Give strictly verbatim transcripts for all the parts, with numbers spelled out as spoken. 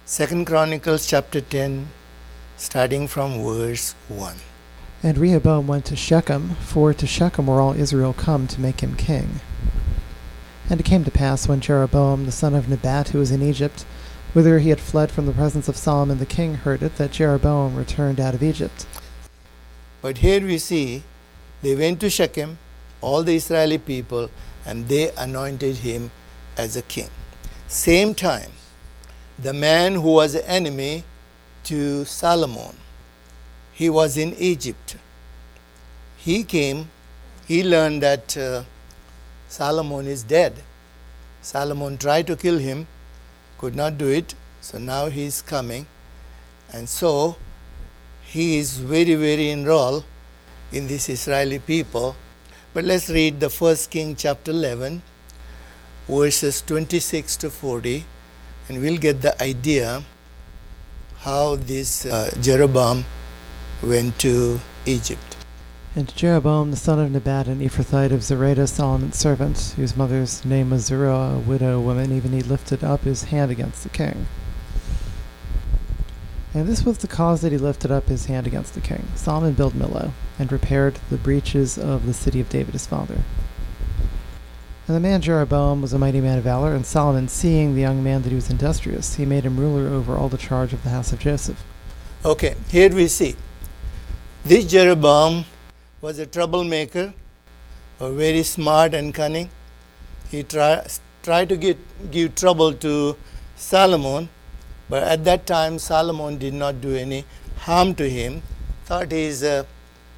Second Chronicles chapter ten, starting from verse one. And Rehoboam went to Shechem, for to Shechem were all Israel come to make him king. And it came to pass, when Jeroboam the son of Nebat, who was in Egypt, whither he had fled from the presence of Solomon the king, heard it, that Jeroboam returned out of Egypt. But here we see, they went to Shechem, all the Israeli people, and they anointed him as a king. Same time, the man who was an enemy to Solomon, he was in Egypt. He came, he learned that uh, Solomon is dead. Solomon tried to kill him, could not do it, so now he is coming. And so he is very, very enrolled in this Israeli people. But let's read the First King chapter eleven, verses twenty-six to forty, and we'll get the idea how this uh, Jeroboam went to Egypt. And Jeroboam the son of Nebat, an Ephrathite of Zereda, Solomon's servant, whose mother's name was Zeruiah, a widow woman, even he lifted up his hand against the king. And this was the cause that he lifted up his hand against the king. Solomon built Millo, and repaired the breaches of the city of David his father. And the man Jeroboam was a mighty man of valor, and Solomon, seeing the young man that he was industrious, he made him ruler over all the charge of the house of Joseph. Okay, here we see. This Jeroboam was a troublemaker, or very smart and cunning. He try, tried to get, give trouble to Solomon, but at that time Solomon did not do any harm to him. Thought he is a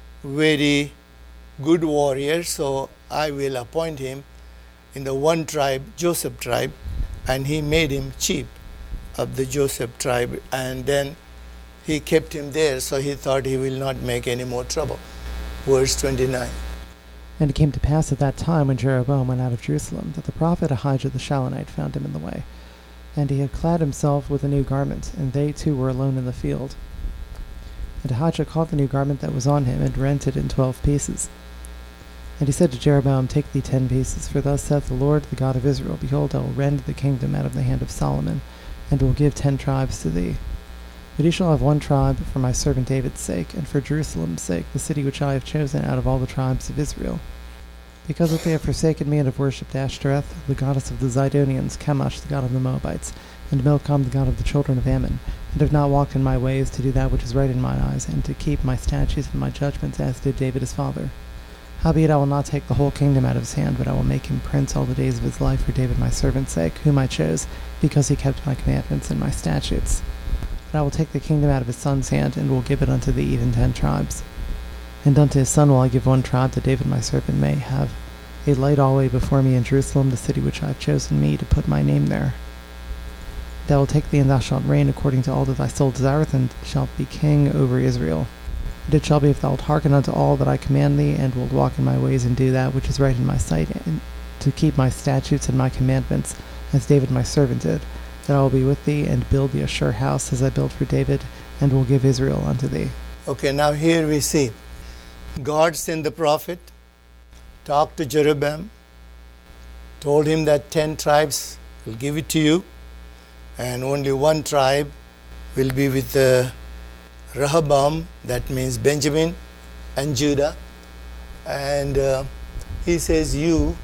very good warrior, so I will appoint him in the one tribe, Joseph tribe, and he made him chief of the Joseph tribe, and then he kept him there, so he thought he will not make any more trouble. Verse twenty-nine. And it came to pass at that time, when Jeroboam went out of Jerusalem, that the prophet Ahijah the Shilonite found him in the way. And he had clad himself with a new garment, and they two were alone in the field. And Ahijah caught the new garment that was on him, and rent it in twelve pieces. And he said to Jeroboam, Take thee ten pieces, for thus saith the Lord, the God of Israel, Behold, I will rend the kingdom out of the hand of Solomon, and will give ten tribes to thee. But he shall have one tribe for my servant David's sake, and for Jerusalem's sake, the city which I have chosen out of all the tribes of Israel. Because that they have forsaken me and have worshipped Ashtoreth, the goddess of the Zidonians, Chemosh, the god of the Moabites, and Milcom, the god of the children of Ammon, and have not walked in my ways to do that which is right in mine eyes, and to keep my statutes and my judgments, as did David his father. Howbeit I will not take the whole kingdom out of his hand, but I will make him prince all the days of his life for David my servant's sake, whom I chose, because he kept my commandments and my statutes. But I will take the kingdom out of his son's hand, and will give it unto thee, even ten tribes. And unto his son will I give one tribe, that David my servant may have a light always before me in Jerusalem, the city which I have chosen me to put my name there. Thou will take thee, and thou shalt reign according to all that thy soul desireth, and shalt be king over Israel. And it shall be, if thou wilt hearken unto all that I command thee, and wilt walk in my ways, and do that which is right in my sight, and to keep my statutes and my commandments, as David my servant did, that I will be with thee, and build thee a sure house, as I built for David, and will give Israel unto thee. Okay, now here we see God sent the prophet, talked to Jeroboam, told him that ten tribes will give it to you, and only one tribe will be with uh, Rehoboam, that means Benjamin and Judah. And uh, he says, you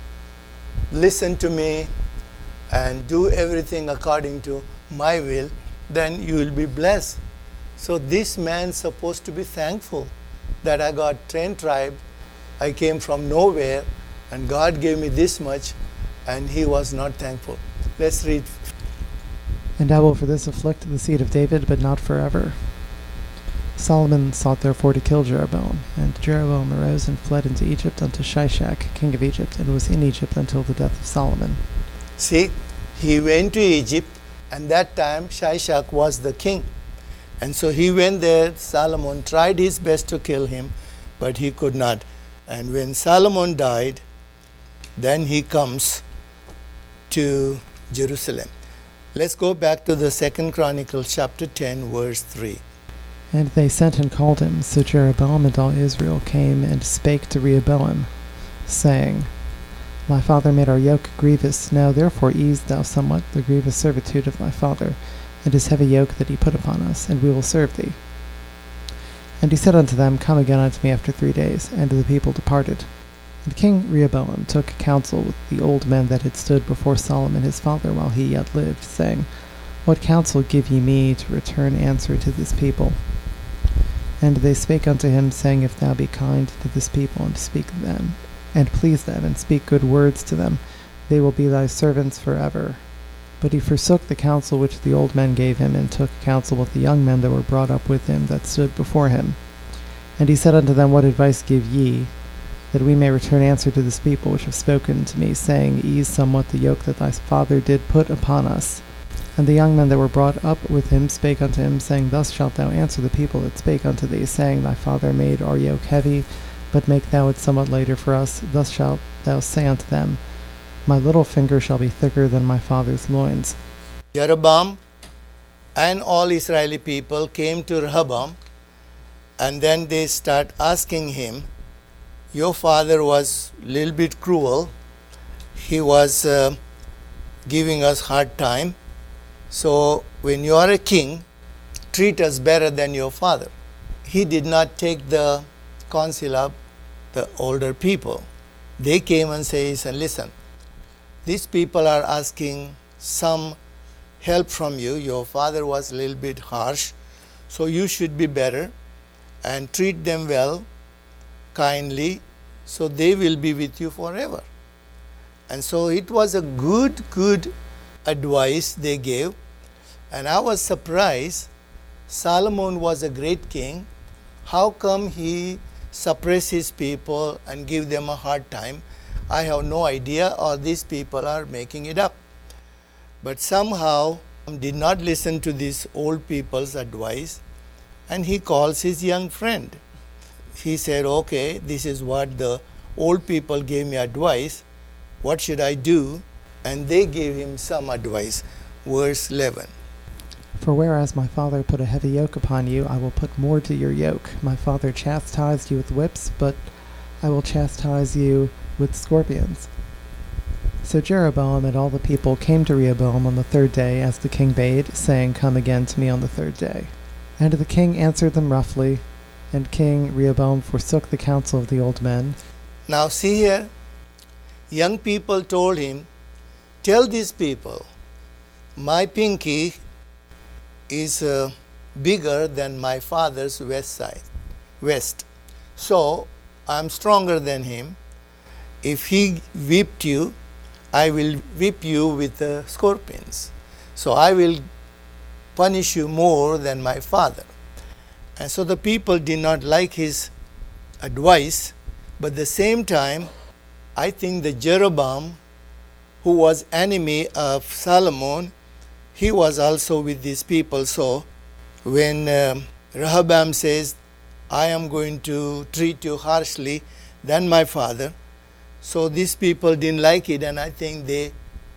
listen to me and do everything according to my will, then you will be blessed. So this man's supposed to be thankful that I got ten tribes. I came from nowhere, and God gave me this much, and he was not thankful. Let's read. And I will for this afflict the seed of David, but not forever. Solomon sought therefore to kill Jeroboam, and Jeroboam arose and fled into Egypt unto Shishak, king of Egypt, and was in Egypt until the death of Solomon. See, he went to Egypt, and that time Shishak was the king. And so he went there. Solomon tried his best to kill him, but he could not. And when Solomon died, then he comes to Jerusalem. Let's go back to the Second Chronicles chapter ten, verse three. And they sent and called him. So Jeroboam and all Israel came and spake to Rehoboam, saying, My father made our yoke grievous. Now therefore ease thou somewhat the grievous servitude of my father, and his heavy yoke that he put upon us, and we will serve thee. And he said unto them, Come again unto me after three days. And the people departed. And King Rehoboam took counsel with the old men that had stood before Solomon his father while he yet lived, saying, What counsel give ye me to return answer to this people? And they spake unto him, saying, If thou be kind to this people, and speak them, and please them, and speak good words to them, they will be thy servants forever. But he forsook the counsel which the old men gave him, and took counsel with the young men that were brought up with him that stood before him. And he said unto them, What advice give ye, that we may return answer to this people which have spoken to me, saying, Ease somewhat the yoke that thy father did put upon us? And the young men that were brought up with him spake unto him, saying, Thus shalt thou answer the people that spake unto thee, saying, Thy father made our yoke heavy, but make thou it somewhat lighter for us. Thus shalt thou say unto them, My little finger shall be thicker than my father's loins. Jeroboam and all Israeli people came to Rehoboam, and then they start asking him, Your father was a little bit cruel. He was uh, giving us hard time. So when you are a king, treat us better than your father. He did not take the counsel of the older people. They came and says, Listen, these people are asking some help from you. Your father was a little bit harsh, so you should be better and treat them well, kindly, so they will be with you forever. And so it was a good, good advice they gave. And I was surprised. Solomon was a great king. How come he suppress his people and give them a hard time? I have no idea, or these people are making it up. But somehow did not listen to these old people's advice, and he calls his young friend. He said, Okay, this is what the old people gave me advice. What should I do? And they gave him some advice. Verse eleven. For whereas my father put a heavy yoke upon you, I will put more to your yoke. My father chastised you with whips, but I will chastise you with scorpions. So Jeroboam and all the people came to Rehoboam on the third day, as the king bade, saying, Come again to me on the third day. And the king answered them roughly, and King Rehoboam forsook the counsel of the old men. Now see here, young people told him, Tell these people, my pinky is uh, bigger than my father's west side, west. So I'm stronger than him. If he whipped you, I will whip you with uh, scorpions. So I will punish you more than my father. And so the people did not like his advice, but at the same time, I think the Jeroboam, who was enemy of Solomon, he was also with these people. So when um, Rehoboam says, I am going to treat you harshly than my father, so these people didn't like it, and I think they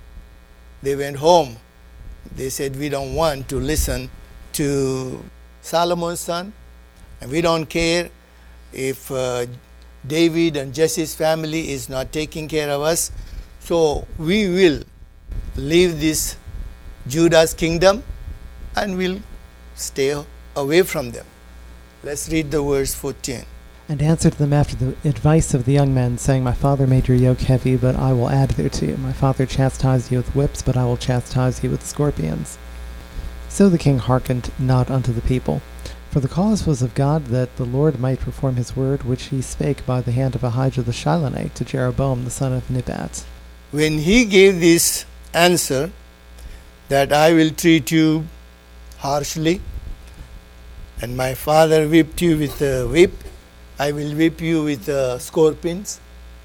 they went home. They said, we don't want to listen to Solomon's son, and we don't care if uh, David and Jesse's family is not taking care of us, so we will leave this Judah's kingdom and we'll stay away from them. Let's read the verse fourteen. And answered them after the advice of the young men, saying, My father made your yoke heavy, but I will add thereto. My father chastised you with whips, but I will chastise you with scorpions. So the king hearkened not unto the people. For the cause was of God, that the Lord might perform his word, which he spake by the hand of Ahijah the Shilonite to Jeroboam the son of Nebat. When he gave this answer, that I will treat you harshly, and my father whipped you with a whip, I will whip you with uh, scorpions.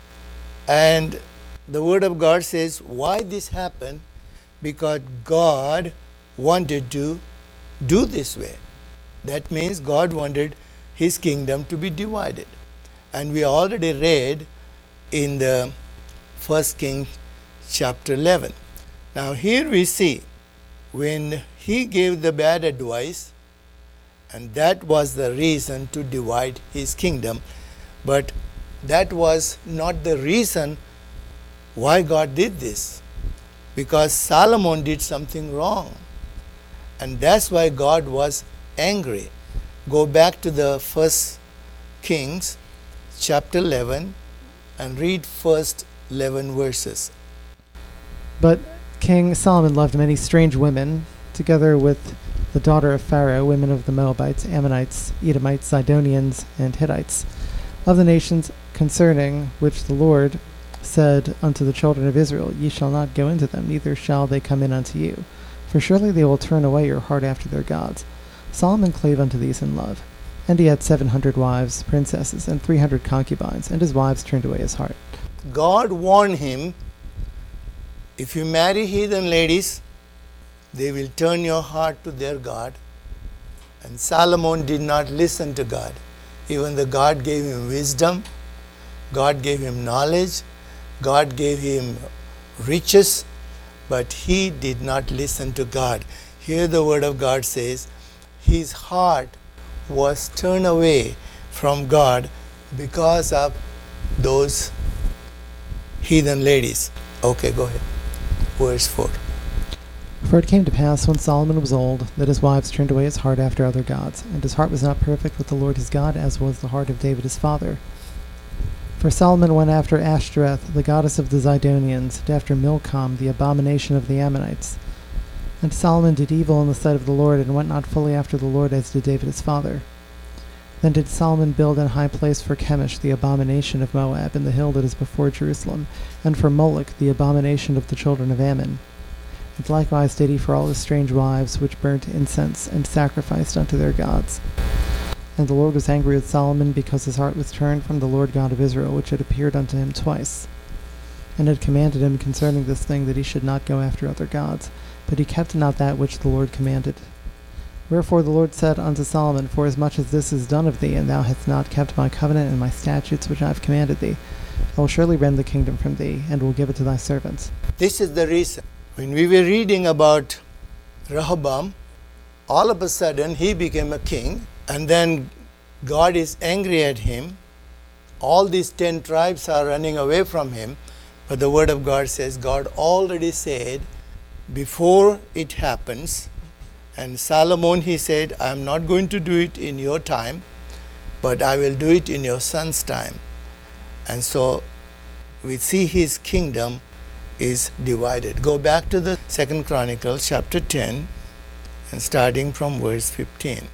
And the word of God says, why this happened? Because God wanted to do this way. That means God wanted his kingdom to be divided. And we already read in the First Kings chapter eleven. Now here we see, when he gave the bad advice, and that was the reason to divide his kingdom. But that was not the reason why God did this. Because Solomon did something wrong. And that's why God was angry. Go back to the first Kings chapter eleven and read first eleven verses. But King Solomon loved many strange women, together with the daughter of Pharaoh, women of the Moabites, Ammonites, Edomites, Zidonians, and Hittites, of the nations concerning which the Lord said unto the children of Israel, Ye shall not go into them, neither shall they come in unto you. For surely they will turn away your heart after their gods. Solomon clave unto these in love. And he had seven hundred wives, princesses, and three hundred concubines, and his wives turned away his heart. God warned him, if you marry heathen ladies, they will turn your heart to their God. And Solomon did not listen to God. Even though God gave him wisdom, God gave him knowledge, God gave him riches, but he did not listen to God. Here the word of God says, his heart was turned away from God because of those heathen ladies. Okay, go ahead. Verse four. For it came to pass, when Solomon was old, that his wives turned away his heart after other gods, and his heart was not perfect with the Lord his God, as was the heart of David his father. For Solomon went after Ashtoreth, the goddess of the Zidonians, and after Milcom, the abomination of the Ammonites. And Solomon did evil in the sight of the Lord, and went not fully after the Lord, as did David his father. Then did Solomon build an high place for Chemosh, the abomination of Moab, in the hill that is before Jerusalem, and for Moloch, the abomination of the children of Ammon. And likewise did he for all his strange wives, which burnt incense, and sacrificed unto their gods. And the Lord was angry with Solomon, because his heart was turned from the Lord God of Israel, which had appeared unto him twice, and had commanded him concerning this thing, that he should not go after other gods. But he kept not that which the Lord commanded. Wherefore the Lord said unto Solomon, Forasmuch as this is done of thee, and thou hast not kept my covenant and my statutes which I have commanded thee, I will surely rend the kingdom from thee, and will give it to thy servants. This is the reason. When we were reading about Rehoboam, all of a sudden he became a king, and then God is angry at him. All these ten tribes are running away from him, but the word of God says God already said before it happens, and Solomon, he said, I am not going to do it in your time, but I will do it in your son's time. And so we see his kingdom is divided. Go back to the Second Chronicles chapter ten and starting from verse fifteen.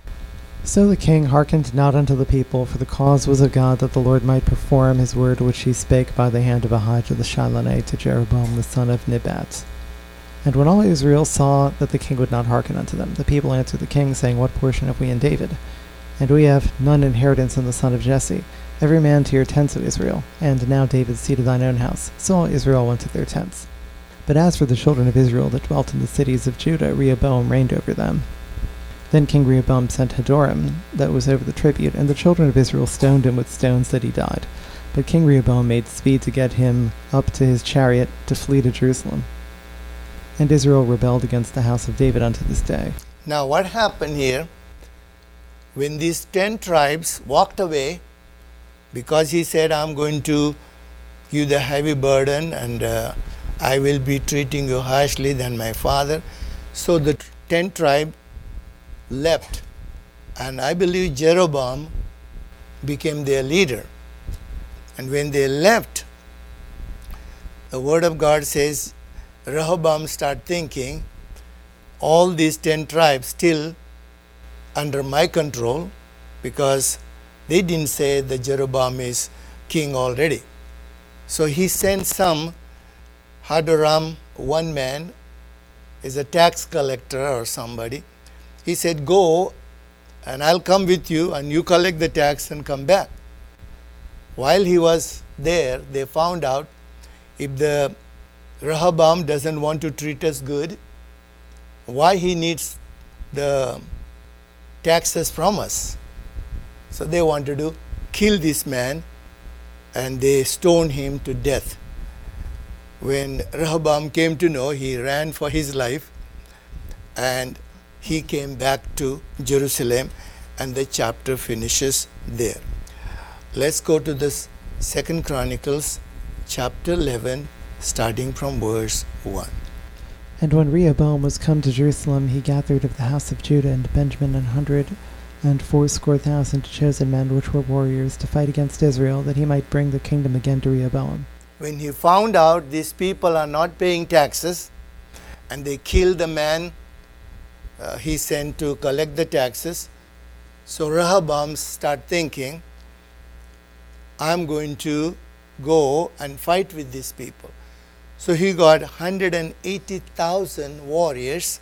So the king hearkened not unto the people, for the cause was of God, that the Lord might perform his word which he spake by the hand of Ahijah the Shilonite to Jeroboam the son of Nebat. And when all Israel saw that the king would not hearken unto them, the people answered the king, saying, What portion have we in David? And we have none inheritance in the son of Jesse. Every man to your tents, O Israel. And now David, see to thine own house. So all Israel went to their tents. But as for the children of Israel that dwelt in the cities of Judah, Rehoboam reigned over them. Then King Rehoboam sent Hadoram, that was over the tribute, and the children of Israel stoned him with stones that he died. But King Rehoboam made speed to get him up to his chariot to flee to Jerusalem. And Israel rebelled against the house of David unto this day. Now what happened here? When these ten tribes walked away, because he said, I'm going to give the heavy burden, and uh, I will be treating you harshly than my father. So the ten tribes left, and I believe Jeroboam became their leader. And when they left, the word of God says, Rehoboam started thinking, all these ten tribes still under my control, because they didn't say that Jeroboam is king already. So he sent some, Hadoram, one man, is a tax collector or somebody. He said, go and I'll come with you, and you collect the tax and come back. While he was there, they found out if the Rehoboam doesn't want to treat us good, why he needs the taxes from us. So they wanted to kill this man, and they stoned him to death. When Rehoboam came to know, he ran for his life, and he came back to Jerusalem, and the chapter finishes there. Let's go to this Second Chronicles chapter eleven, starting from verse one. And when Rehoboam was come to Jerusalem, he gathered of the house of Judah and Benjamin an hundred and fourscore thousand chosen men which were warriors to fight against Israel, that he might bring the kingdom again to Rehoboam. When he found out these people are not paying taxes, and they killed the man uh, he sent to collect the taxes, so Rehoboam started thinking, I'm going to go and fight with these people. So he got one hundred eighty thousand warriors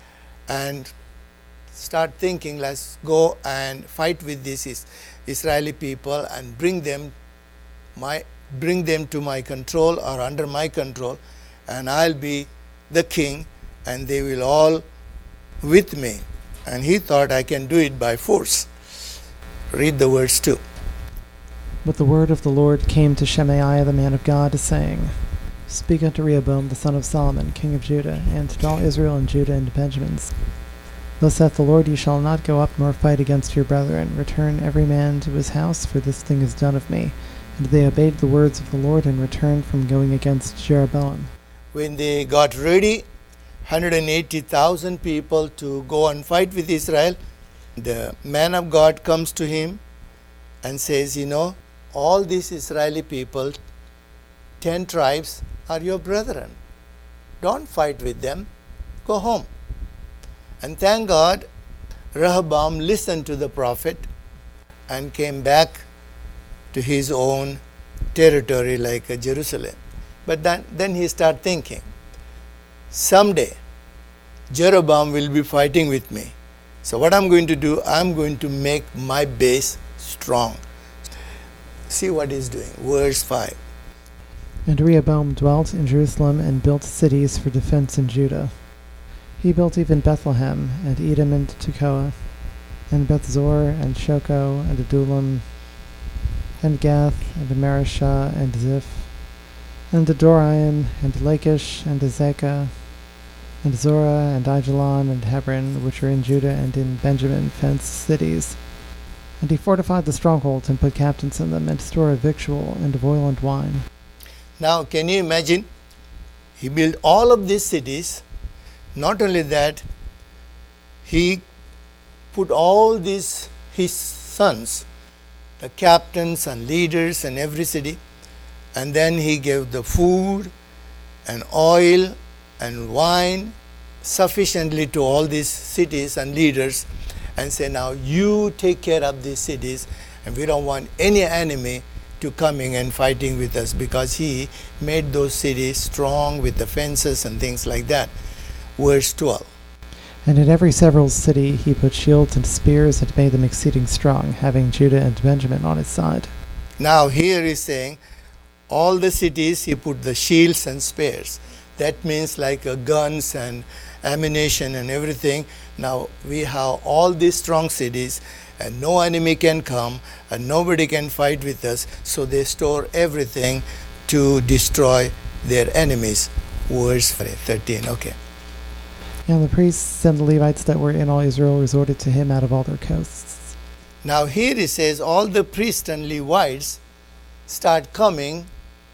and start thinking, let's go and fight with these Israeli people and bring them my bring them to my control or under my control, and I'll be the king and they will all with me. And he thought, I can do it by force. Read the verse two. But the word of the Lord came to Shemaiah the man of God, saying, Speak unto Rehoboam the son of Solomon, king of Judah, and to all Israel and Judah and Benjamin. Thus saith the Lord, Ye shall not go up nor fight against your brethren. Return every man to his house, for this thing is done of me. And they obeyed the words of the Lord and returned from going against Jeroboam. When they got ready, one hundred eighty thousand people to go and fight with Israel, the man of God comes to him and says, you know, all these Israeli people, ten tribes, are your brethren. Don't fight with them. Go home. And thank God, Rehoboam listened to the prophet and came back to his own territory like uh, Jerusalem. But then, then he started thinking, someday Jeroboam will be fighting with me. So what I'm going to do, I'm going to make my base strong. See what he's doing. Verse five. And Rehoboam dwelt in Jerusalem and built cities for defense in Judah. He built even Bethlehem, and Edom, and Tekoa, and Bethzor, and Shoko, and Adullam, and Gath, and Mareshah, and Ziph, and Adoraim, and Lachish, and Azekah, and Zorah, and Aijalon, and Hebron, which are in Judah and in Benjamin, fenced cities. And he fortified the strongholds, and put captains in them, and store of victual, and of oil and wine. Now, can you imagine? He built all of these cities. Not only that, he put all these, his sons, the captains and leaders in every city, and then he gave the food and oil and wine sufficiently to all these cities and leaders, and say, now you take care of these cities, and we don't want any enemy to coming and fighting with us, because he made those cities strong with the fences and things like that. Verse twelve. And in every several city he put shields and spears, and made them exceeding strong, having Judah and Benjamin on his side. Now here he's saying, all the cities he put the shields and spears. That means like uh, guns and ammunition and everything. Now we have all these strong cities, and no enemy can come, and nobody can fight with us. So they store everything to destroy their enemies. Verse thirteen. Okay. And the priests and the Levites that were in all Israel resorted to him out of all their coasts. Now here he says all the priests and Levites start coming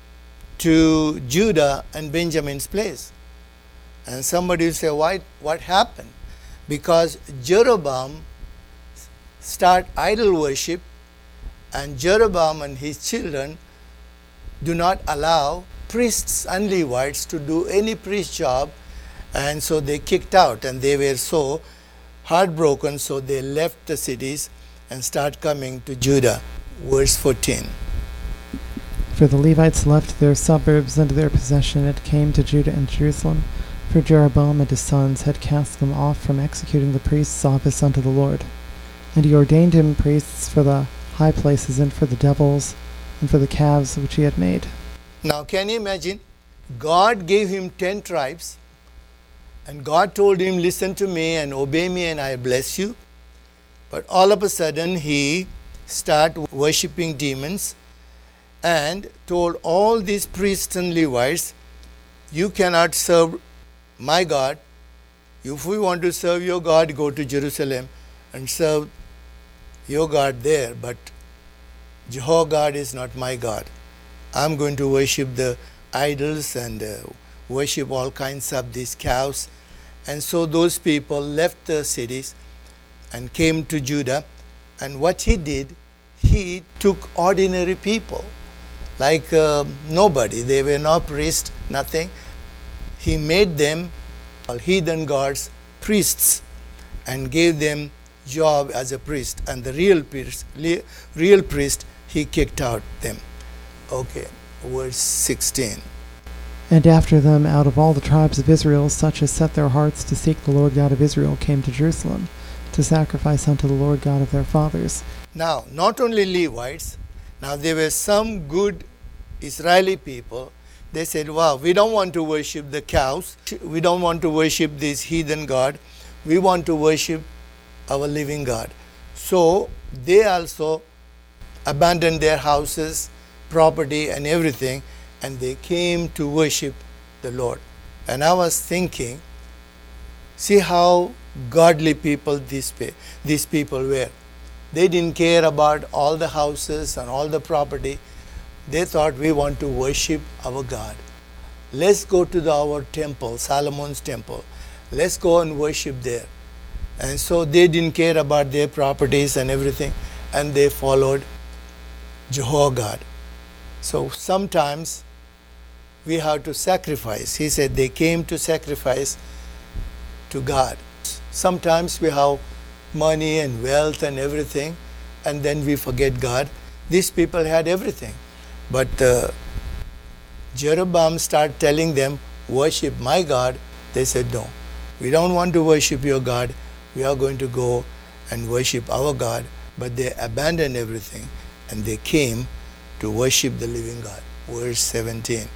to Judah and Benjamin's place. And somebody will say, why, what happened? Because Jeroboam start idol worship, and Jeroboam and his children do not allow priests and Levites to do any priest job, and so they kicked out, and they were so heartbroken, so they left the cities and start coming to Judah. Verse fourteen. For the Levites left their suburbs and their possession, and came to Judah and Jerusalem, for Jeroboam and his sons had cast them off from executing the priest's office unto the Lord. And he ordained him priests for the high places, and for the devils, and for the calves which he had made. Now can you imagine? God gave him ten tribes, and God told him, listen to me and obey me and I bless you. But all of a sudden he started worshipping demons, and told all these priests and Levites, you cannot serve my God. If we want to serve your God, go to Jerusalem and serve your God there. But Jehovah God is not my God. I'm going to worship the idols and uh, worship all kinds of these cows. And so those people left the cities and came to Judah. And what he did, he took ordinary people, like uh, nobody. They were no priest, nothing. He made them heathen gods, priests, and gave them job as a priest. And the real priest, real priest, he kicked out them. Okay, verse sixteen. And after them, out of all the tribes of Israel, such as set their hearts to seek the Lord God of Israel, came to Jerusalem, to sacrifice unto the Lord God of their fathers. Now, not only Levites, now there were some good Israeli people. They said, wow, we don't want to worship the cows. We don't want to worship this heathen god. We want to worship our living God. So, they also abandoned their houses, property, and everything, and they came to worship the Lord. And I was thinking, see how godly people these, these people were. They didn't care about all the houses and all the property. They thought, we want to worship our God. Let's go to the, our temple, Solomon's temple. Let's go and worship there. And so they didn't care about their properties and everything, and they followed Jehovah God. So sometimes we have to sacrifice. He said they came to sacrifice to God. Sometimes we have money and wealth and everything, and then we forget God. These people had everything. But uh, Jeroboam started telling them, worship my God. They said, no, we don't want to worship your God. We are going to go and worship our God. But they abandoned everything, and they came to worship the living God. Verse seventeen.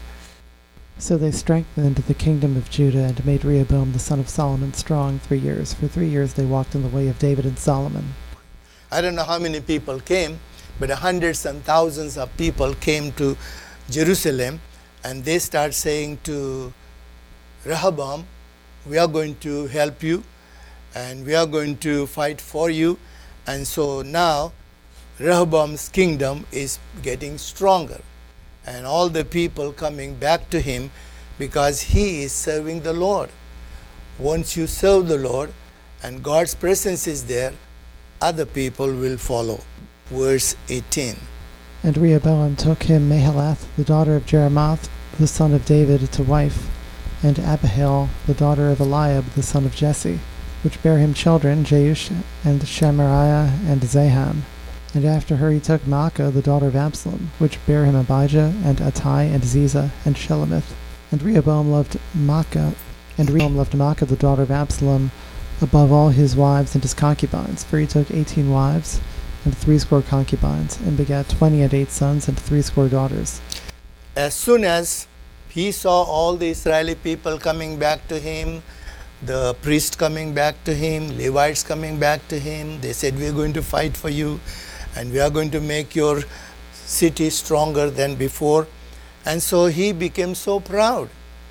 So they strengthened the kingdom of Judah and made Rehoboam the son of Solomon strong three years. For three years they walked in the way of David and Solomon. I don't know how many people came, but hundreds and thousands of people came to Jerusalem, and they start saying to Rehoboam, we are going to help you, and we are going to fight for you. And so now Rehoboam's kingdom is getting stronger, and all the people coming back to him because he is serving the Lord. Once you serve the Lord and God's presence is there, other people will follow. Verse eighteen. And Rehoboam took him Mahalath, the daughter of Jeremoth, the son of David, to wife, and Abihail, the daughter of Eliab, the son of Jesse, which bare him children, Jeush, and Shemariah, and Zaham. And after her he took Maacah, the daughter of Absalom, which bare him Abijah, and Attai, and Ziza, and Shelemith. And Rehoboam loved Maacah, and Rehoboam loved Maacah, the daughter of Absalom, above all his wives and his concubines, for he took eighteen wives, and threescore concubines, and begat twenty and eight sons, and threescore daughters. As soon as he saw all the Israeli people coming back to him, the priest coming back to him, Levites coming back to him, they said, we are going to fight for you, and we are going to make your city stronger than before. And so he became so proud.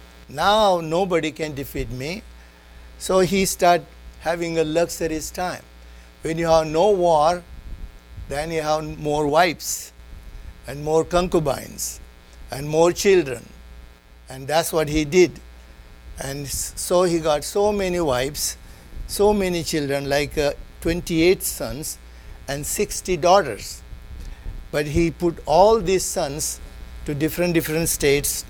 Now nobody can defeat me. So he started having a luxurious time. When you have no war, then you have more wives and more concubines and more children. And that's what he did. And so he got so many wives, so many children, like uh, twenty-eight sons and sixty daughters. But he put all these sons to different different states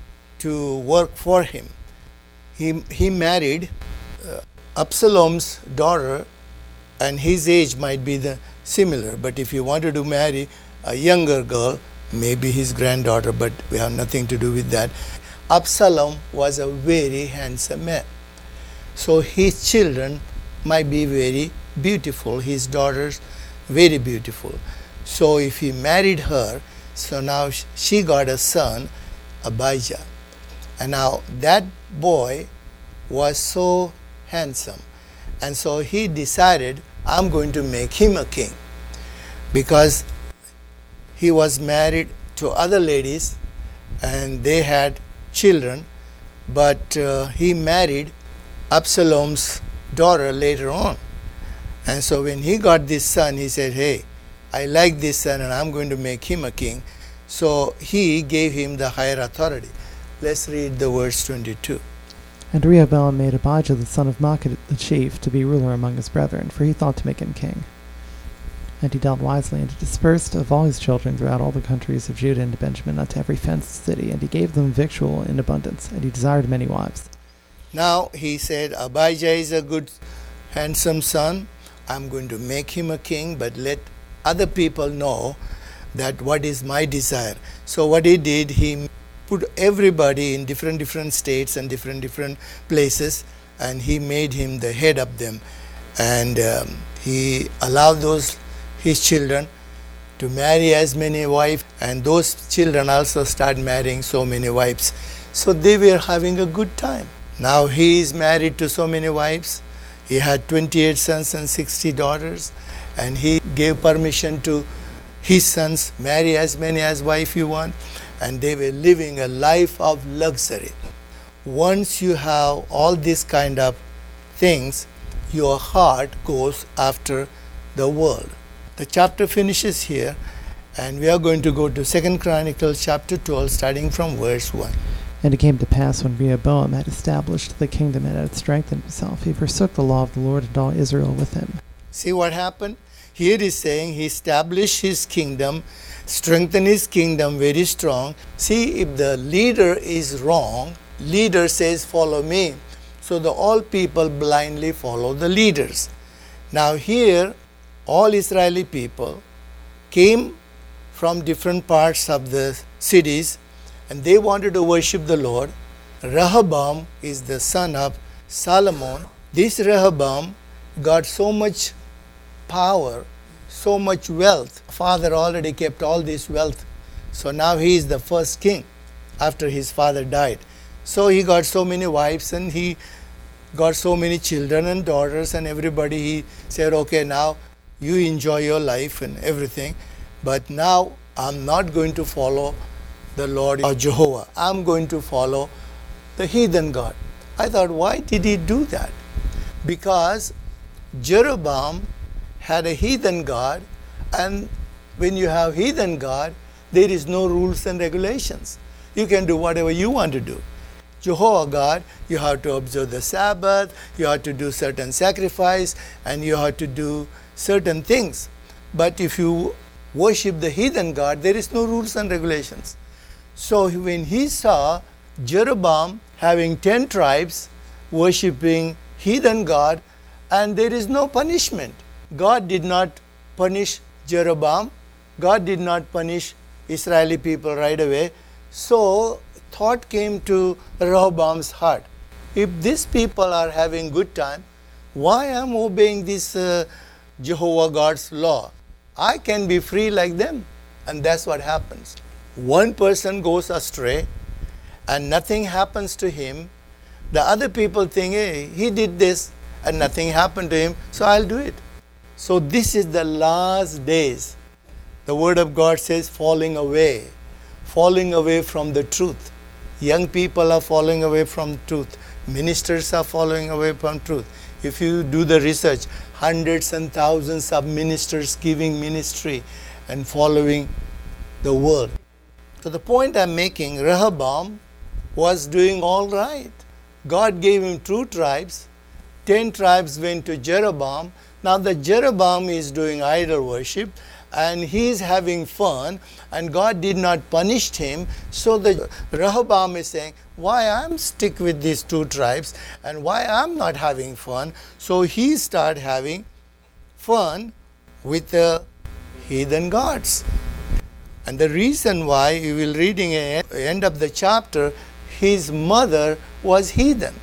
to work for him. He, he married uh, Absalom's daughter, and his age might be the similar. But if he wanted to marry a younger girl, maybe his granddaughter, but we have nothing to do with that. Absalom was a very handsome man. So his children might be very beautiful, his daughters very beautiful. So if he married her, so now she got a son, Abijah. And now that boy was so handsome. And so he decided, I'm going to make him a king. Because he was married to other ladies and they had children, but uh, he married Absalom's daughter later on. And so when he got this son, he said, hey, I like this son and I'm going to make him a king. So he gave him the higher authority. Let's read the verse twenty-two. And Rehoboam made Abijah the son of Maacah the chief to be ruler among his brethren, for he thought to make him king. And he dealt wisely, and dispersed of all his children throughout all the countries of Judah and Benjamin unto every fenced city, and he gave them victual in abundance, and he desired many wives. Now he said, Abijah is a good, handsome son. I'm going to make him a king, but let other people know that what is my desire. So what he did, he put everybody in different different states and different different places, and he made him the head of them. And um, he allowed those his children to marry as many wives, and those children also start marrying so many wives. So they were having a good time. Now he is married to so many wives. He had twenty-eight sons and sixty daughters, and he gave permission to his sons marry as many as wife you want, and they were living a life of luxury. Once you have all these kind of things, your heart goes after the world. The chapter finishes here, and we are going to go to Second Chronicles chapter twelve, starting from verse one. And it came to pass, when Rehoboam had established the kingdom and had strengthened himself, he forsook the law of the Lord and all Israel with him. See what happened? Here is saying he established his kingdom, strengthened his kingdom very strong. See, if the leader is wrong, leader says, follow me. So the all people blindly follow the leaders. Now here, all Israeli people came from different parts of the cities, and they wanted to worship the Lord. Rehoboam is the son of Solomon. This Rehoboam got so much power, so much wealth. Father already kept all this wealth. So now he is the first king after his father died. So he got so many wives, and he got so many children and daughters, and everybody, he said, okay, now you enjoy your life and everything, but now I'm not going to follow the Lord or Jehovah. I'm going to follow the heathen god. I thought, why did he do that? Because Jeroboam had a heathen god, and when you have heathen god, there is no rules and regulations. You can do whatever you want to do. Jehovah God, you have to observe the Sabbath, you have to do certain sacrifice, and you have to do certain things. But if you worship the heathen god, there is no rules and regulations. So when he saw Jeroboam having ten tribes worshipping heathen god, and there is no punishment. God did not punish Jeroboam. God did not punish Israeli people right away. So thought came to Rehoboam's heart, if these people are having good time, why am I obeying this uh, Jehovah God's law? I can be free like them. And that's what happens. One person goes astray and nothing happens to him. The other people think, hey, he did this and nothing happened to him, so I'll do it. So this is the last days. The word of God says falling away, falling away from the truth. Young people are falling away from truth. Ministers are falling away from truth. If you do the research, hundreds and thousands of ministers giving ministry and following the world. So the point I'm making, Rehoboam was doing all right. God gave him two tribes. Ten tribes went to Jeroboam. Now the Jeroboam is doing idol worship, and he is having fun, and God did not punish him. So the Rehoboam is saying, why I'm stick with these two tribes and why I'm not having fun? So he start having fun with the heathen gods. And the reason why, you will reading at the end of the chapter, his mother was heathen.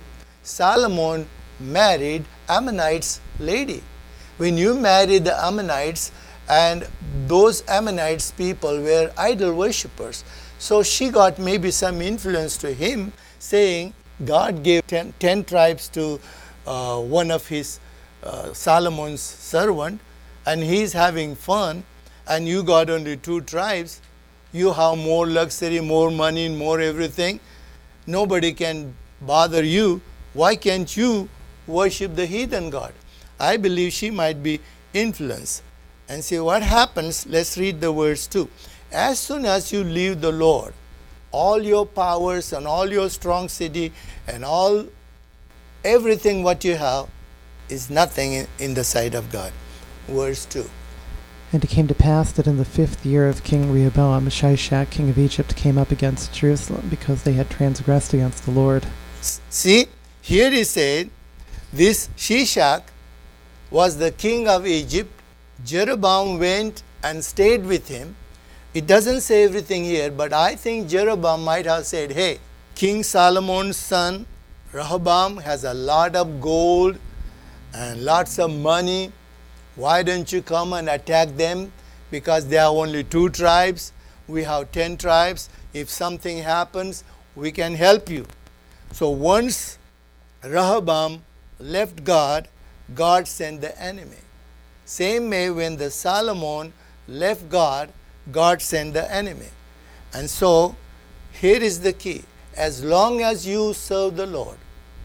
Solomon married Ammonites lady. When you marry the Ammonites, and those Ammonites people were idol worshippers. So she got maybe some influence to him, saying God gave ten, ten tribes to uh, one of his uh, Solomon's servant, and he's having fun, and you got only two tribes. You have more luxury, more money, more everything. Nobody can bother you. Why can't you worship the heathen god? I believe she might be influenced. And see what happens. Let's read the verse two. As soon as you leave the Lord, all your powers and all your strong city and all everything what you have is nothing in, in the sight of God. Verse two. And it came to pass that in the fifth year of King Rehoboam, Shishak, king of Egypt, came up against Jerusalem, because they had transgressed against the Lord. See, here he said, this Shishak was the king of Egypt. Jeroboam went and stayed with him. It doesn't say everything here, but I think Jeroboam might have said, hey, King Solomon's son, Rehoboam, has a lot of gold and lots of money. Why don't you come and attack them? Because they have only two tribes. We have ten tribes. If something happens, we can help you. So once Rehoboam left God, God sent the enemy. Same way when the Solomon left God, God sent the enemy. And so here is the key. As long as you serve the Lord,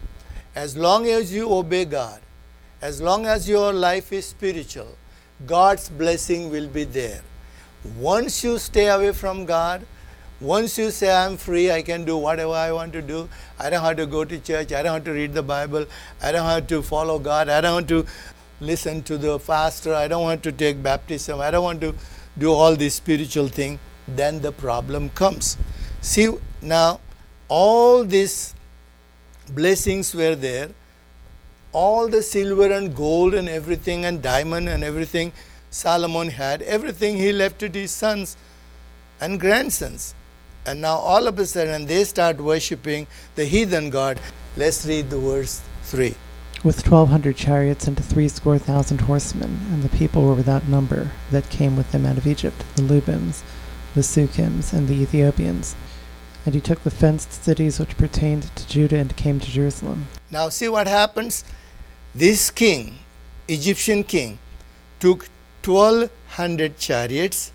as long as you obey God, as long as your life is spiritual, God's blessing will be there. Once you stay away from God, once you say, I'm free, I can do whatever I want to do, I don't have to go to church, I don't have to read the Bible, I don't have to follow God, I don't want to listen to the pastor, I don't want to take baptism, I don't want to do all these spiritual things, then the problem comes. See, now, all these blessings were there. All the silver and gold and everything and diamond and everything Solomon had, everything he left to his sons and grandsons. And now all of a sudden they start worshipping the heathen god. Let's read the verse three. With twelve hundred chariots and threescore thousand horsemen, and the people were without number that came with them out of Egypt, the Lubims, the Sukkims, and the Ethiopians. And he took the fenced cities which pertained to Judah and came to Jerusalem. Now see what happens. This king, Egyptian king, took twelve hundred chariots,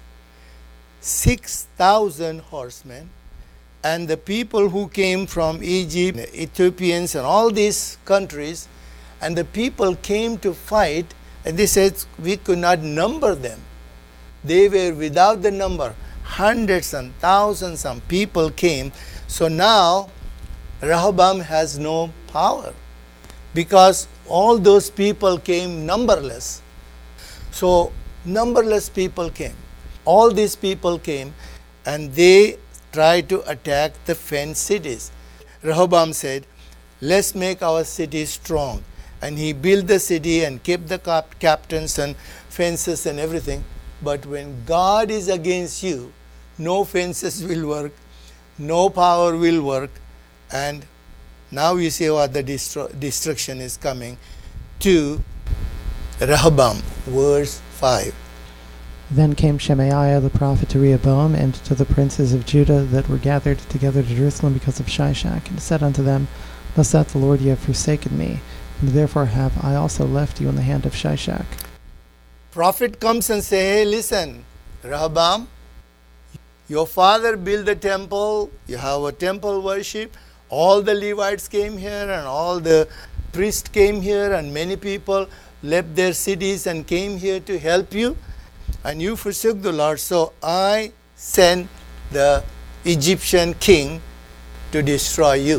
six thousand horsemen, and the people who came from Egypt, the Ethiopians and all these countries, and the people came to fight, and they said we could not number them. They were without the number. Hundreds and thousands of people came. So now Rehoboam has no power, because all those people came numberless. So numberless people came. All these people came and they tried to attack the fenced cities. Rehoboam said, let's make our city strong. And he built the city and kept the cap- captains and fences and everything. But when God is against you, no fences will work, no power will work, and now you see what the destru- destruction is coming to Rehoboam. Verse five. Then came Shemaiah the prophet to Rehoboam and to the princes of Judah that were gathered together to Jerusalem because of Shishak, and said unto them, Thus saith the Lord, ye have forsaken me, and therefore have I also left you in the hand of Shishak. Prophet comes and say, hey, listen, Rehoboam, your father built the temple, you have a temple worship, all the Levites came here and all the priests came here and many people left their cities and came here to help you, and you forsook the Lord. So I sent the Egyptian king to destroy you.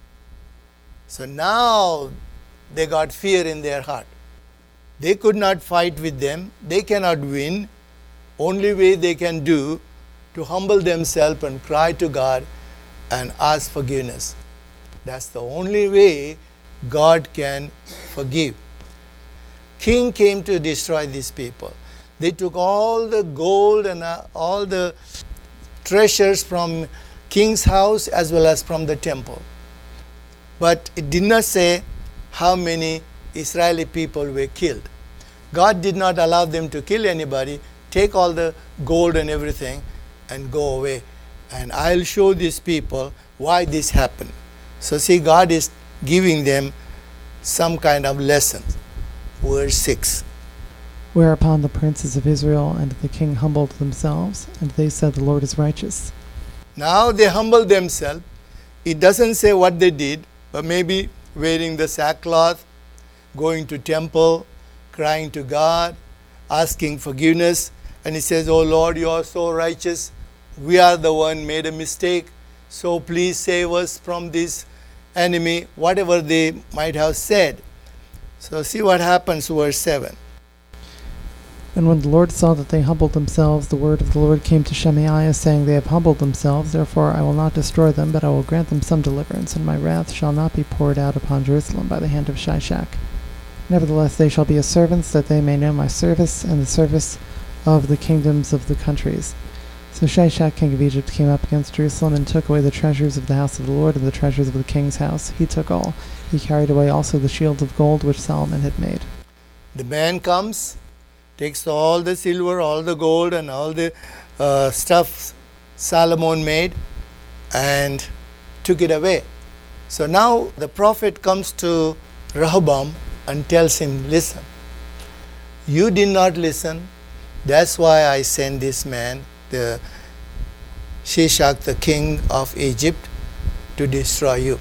So now they got fear in their heart. They could not fight with them. They cannot win. Only way they can do to humble themselves and cry to God and ask forgiveness. That's the only way God can forgive. King came to destroy these people. They took all the gold and uh, all the treasures from king's house as well as from the temple. But it did not say how many Israeli people were killed. God did not allow them to kill anybody, take all the gold and everything and go away. And I'll show these people why this happened. So see, God is giving them some kind of lesson. Verse six. Whereupon the princes of Israel and the king humbled themselves, and they said, The Lord is righteous. Now they humbled themselves. It doesn't say what they did, but maybe wearing the sackcloth, going to temple, crying to God, asking forgiveness. And he says, Oh Lord, you are so righteous. We are the one made a mistake. So please save us from this enemy, whatever they might have said. So see what happens, verse seven. And when the Lord saw that they humbled themselves, the word of the Lord came to Shemaiah, saying, They have humbled themselves, therefore I will not destroy them, but I will grant them some deliverance, and my wrath shall not be poured out upon Jerusalem by the hand of Shishak. Nevertheless they shall be as servants, that they may know my service, and the service of the kingdoms of the countries. So Shishak, king of Egypt, came up against Jerusalem, and took away the treasures of the house of the Lord, and the treasures of the king's house. He took all. He carried away also the shields of gold which Solomon had made. The man comes, takes all the silver, all the gold, and all the uh, stuff Solomon made, and took it away. So now the prophet comes to Rehoboam and tells him, listen, you did not listen. That's why I sent this man, the Shishak, the king of Egypt, to destroy you.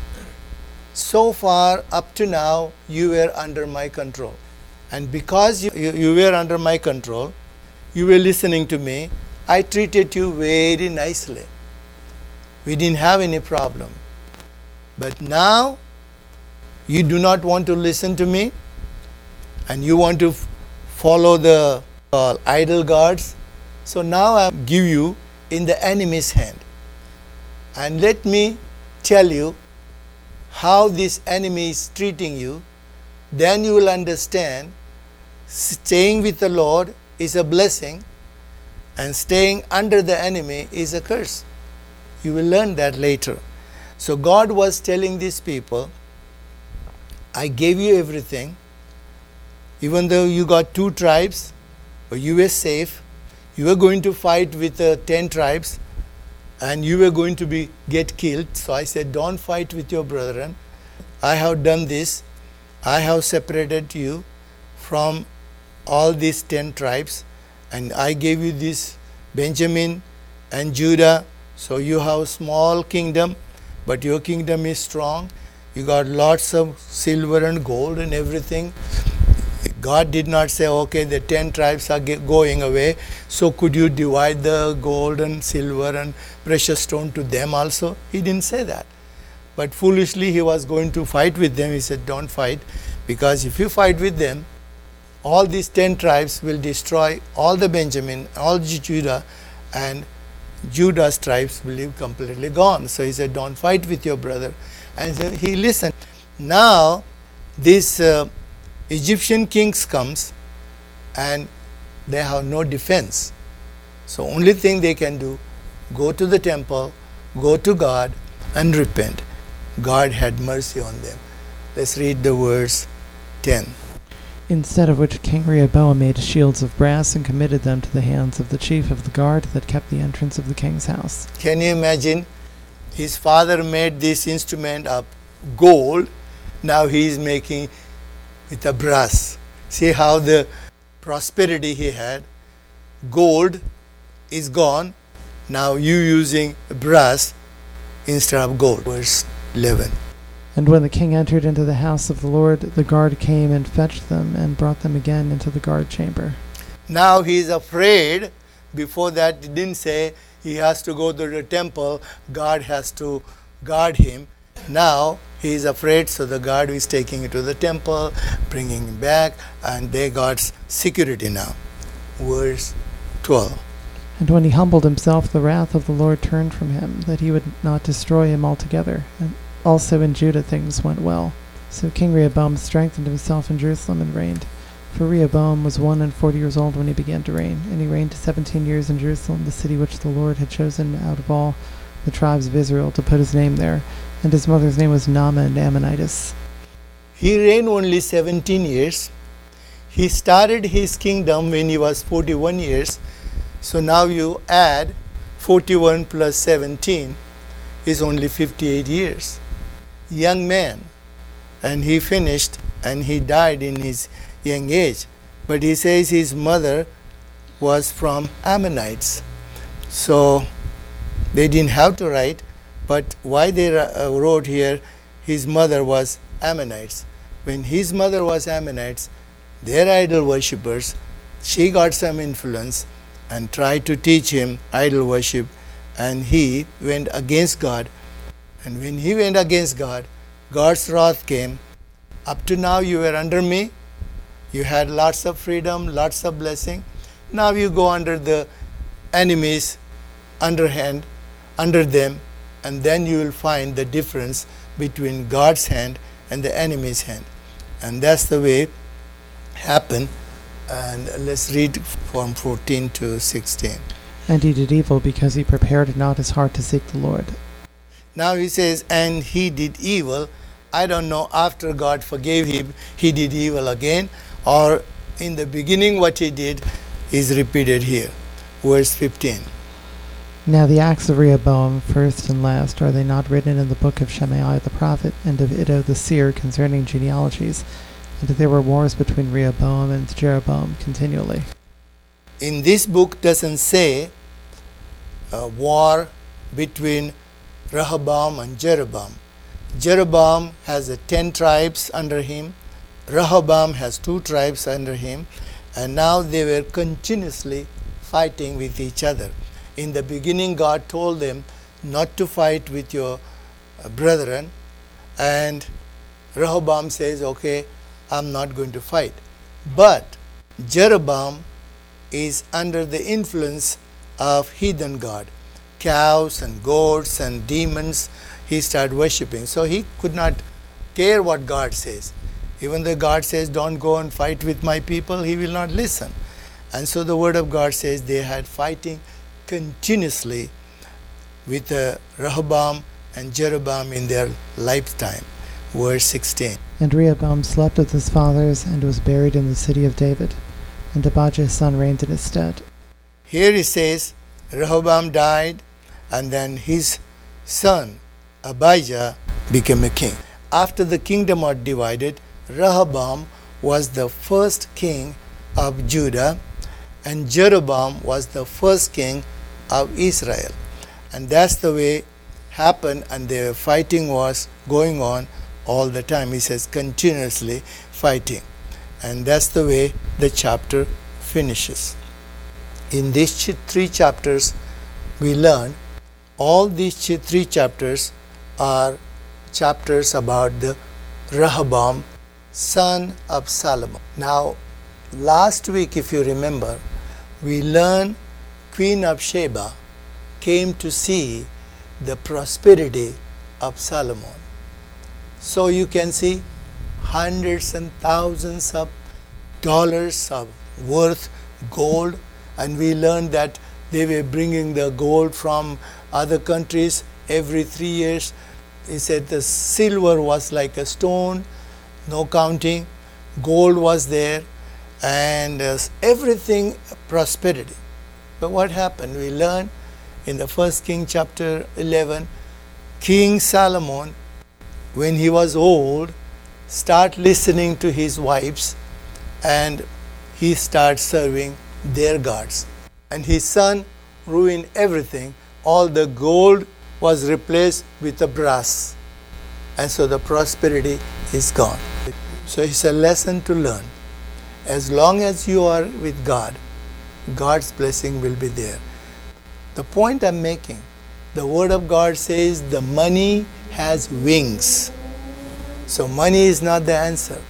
So far, up to now, you were under my control. And because you, you, you were under my control, you were listening to me, I treated you very nicely. We didn't have any problem. But now, you do not want to listen to me, and you want to f- follow the uh, idol gods. So now I give you in the enemy's hand. And let me tell you how this enemy is treating you. Then you will understand staying with the Lord is a blessing and staying under the enemy is a curse. You will learn that later. So God was telling these people, I gave you everything. Even though you got two tribes, but you were safe. You were going to fight with the ten tribes and you were going to be get killed. So I said, don't fight with your brethren. I have done this. I have separated you from all these ten tribes, and I gave you this Benjamin and Judah. So you have a small kingdom, but your kingdom is strong. You got lots of silver and gold and everything. God did not say, okay, the ten tribes are going away, so could you divide the gold and silver and precious stone to them also? He didn't say that. But foolishly he was going to fight with them. He said, don't fight, because if you fight with them, all these ten tribes will destroy all the Benjamin, all Judah, and Judah's tribes will be completely gone. So he said, don't fight with your brother. And so he listened. Now, this uh, Egyptian kings comes and they have no defense. So only thing they can do, go to the temple, go to God and repent. God had mercy on them. Let's read the verse ten. Instead of which King Rehoboam made shields of brass and committed them to the hands of the chief of the guard that kept the entrance of the king's house. Can you imagine? His father made this instrument of gold. Now he is making with a brass. See how the prosperity he had. Gold is gone. Now you using brass instead of gold. Verse eleven. And when the king entered into the house of the Lord, the guard came and fetched them and brought them again into the guard chamber. Now he is afraid. Before that, he didn't say he has to go to the temple. God has to guard him. Now he is afraid, so the guard is taking him to the temple, bringing him back, and they got security now. Verse twelve. And when he humbled himself, the wrath of the Lord turned from him, that he would not destroy him altogether. And also in Judah things went well. So King Rehoboam strengthened himself in Jerusalem and reigned. For Rehoboam was one and forty years old when he began to reign, and he reigned seventeen years in Jerusalem, the city which the Lord had chosen out of all the tribes of Israel to put his name there. And his mother's name was Naamah and Ammonitis. He reigned only seventeen years. He started his kingdom when he was forty-one years. So now you add forty-one plus seventeen is only fifty-eight years. Young man. And he finished and he died in his young age. But he says his mother was from Ammonites. So they didn't have to write, but why they wrote here, his mother was Ammonites. When his mother was Ammonites, their idol worshippers, she got some influence and tried to teach him idol worship, and he went against God. And when he went against God, God's wrath came. Up to now you were under me. You had lots of freedom, lots of blessing. Now you go under the enemies, underhand, under them, and then you will find the difference between God's hand and the enemy's hand. And that's the way it happened. And let's read from fourteen to sixteen. And he did evil because he prepared not his heart to seek the Lord. Now he says, and he did evil. I don't know, after God forgave him, he did evil again, or in the beginning what he did is repeated here. Verse fifteen. Now the acts of Rehoboam, first and last, are they not written in the book of Shemaiah the prophet, and of Iddo the seer concerning genealogies? And there were wars between Rehoboam and Jeroboam continually. In this book doesn't say a war between Rehoboam and Jeroboam. Jeroboam has uh, ten tribes under him. Rehoboam has two tribes under him. And now they were continuously fighting with each other. In the beginning, God told them not to fight with your uh, brethren. And Rehoboam says, okay, I'm not going to fight. But Jeroboam is under the influence of heathen god. Cows and goats and demons he started worshipping. So he could not care what God says. Even though God says, don't go and fight with my people, he will not listen. And so the word of God says they had fighting continuously with uh, Rehoboam and Jeroboam in their lifetime. Verse sixteen. And Rehoboam slept with his fathers and was buried in the city of David. And Abijah his son reigned in his stead. Here he says Rehoboam died, and then his son Abijah became a king. After the kingdom was divided, Rehoboam was the first king of Judah, and Jeroboam was the first king of Israel. And that's the way it happened, and their fighting was going on all the time. He says continuously fighting. And that's the way the chapter finishes. In these three chapters, we learn all these three chapters are chapters about the Rehoboam, son of Solomon. Now, last week, if you remember, we learned Queen of Sheba came to see the prosperity of Solomon. So you can see hundreds and thousands of dollars of worth gold, and we learned that they were bringing the gold from other countries every three years. He said the silver was like a stone, no counting. Gold was there, and uh, everything prosperity. But what happened? We learned in the First King chapter eleven, King Solomon, when he was old, start listening to his wives, and he started serving their gods. And his son ruined everything. All the gold was replaced with the brass. And so the prosperity is gone. So it's a lesson to learn. As long as you are with God, God's blessing will be there. The point I'm making, the Word of God says the money has wings. So money is not the answer.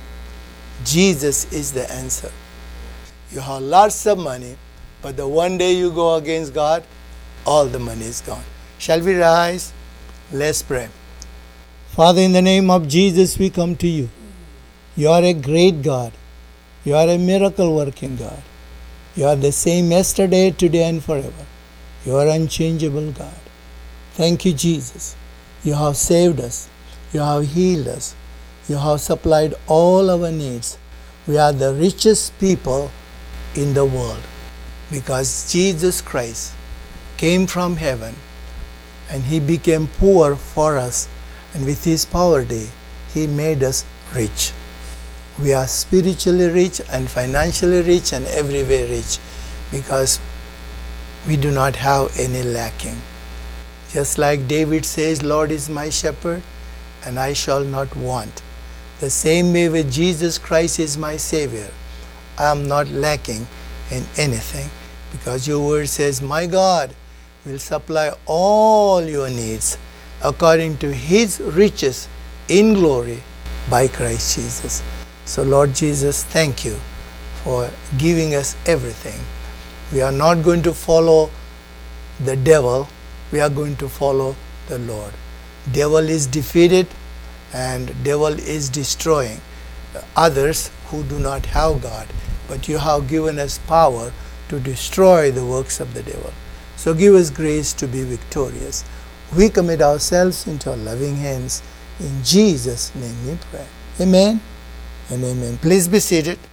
Jesus is the answer. You have lots of money, but the one day you go against God, all the money is gone. Shall we rise? Let's pray. Father, in the name of Jesus, we come to you. You are a great God. You are a miracle working God. You are the same yesterday, today, and forever. You are unchangeable God. Thank you, Jesus. You have saved us. You have healed us. You have supplied all our needs. We are the richest people in the world because Jesus Christ came from heaven and he became poor for us, and with his poverty he made us rich. We are spiritually rich and financially rich and everywhere rich because we do not have any lacking. Just like David says, Lord is my shepherd and I shall not want. The same way with Jesus Christ is my Savior, I am not lacking in anything because your word says, my God will supply all your needs according to His riches in glory by Christ Jesus. So Lord Jesus, thank you for giving us everything. We are not going to follow the devil, we are going to follow the Lord. Devil is defeated and devil is destroying others who do not have God, but you have given us power to destroy the works of the devil. So give us grace to be victorious. We commit ourselves into your loving hands. In Jesus' name we pray. Amen and amen. Please be seated.